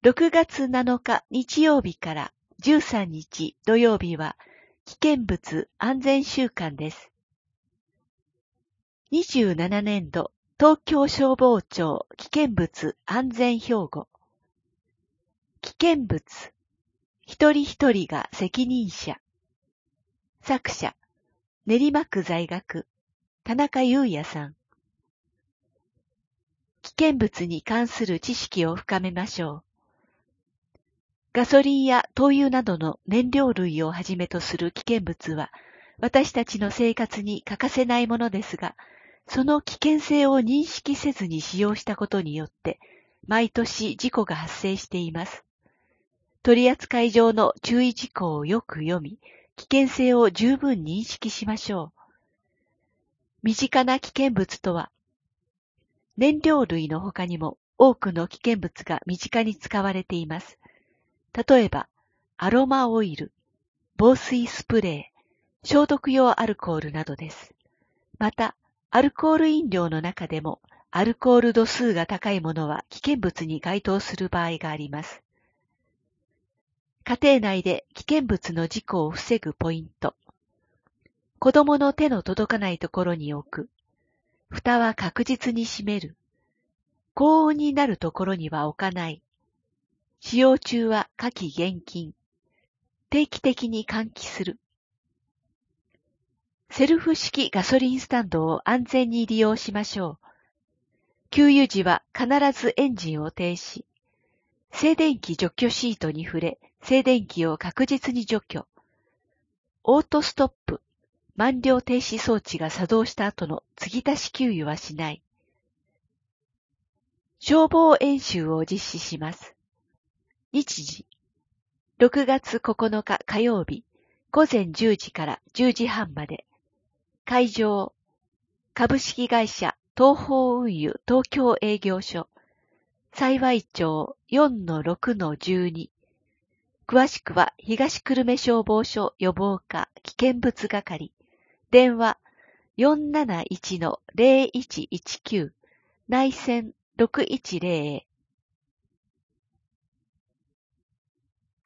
6月7日日曜日から13日土曜日は危険物安全週間です。27年度東京消防庁危険物安全標語。危険物、一人一人が責任者。作者、練馬区在学、田中裕也さん。危険物に関する知識を深めましょう。ガソリンや灯油などの燃料類をはじめとする危険物は私たちの生活に欠かせないものですが、その危険性を認識せずに使用したことによって毎年事故が発生しています。取扱上の注意事項をよく読み、危険性を十分認識しましょう。身近な危険物とは、燃料類の他にも多くの危険物が身近に使われています。例えば、アロマオイル、防水スプレー、消毒用アルコールなどです。また、アルコール飲料の中でも、アルコール度数が高いものは危険物に該当する場合があります。家庭内で危険物の事故を防ぐポイント。子供の手の届かないところに置く。蓋は確実に閉める。高温になるところには置かない。使用中は火気厳禁。定期的に換気する。セルフ式ガソリンスタンドを安全に利用しましょう。給油時は必ずエンジンを停止。静電気除去シートに触れ、静電気を確実に除去。オートストップ、満了停止装置が作動した後の継ぎ足し給油はしない。消防演習を実施します。日時、6月9日火曜日、午前10時から10時半まで。会場、株式会社東方運輸東京営業所、幸町 4-6-12。詳しくは東久留米消防署予防課危険物係。電話 471-0119 内線610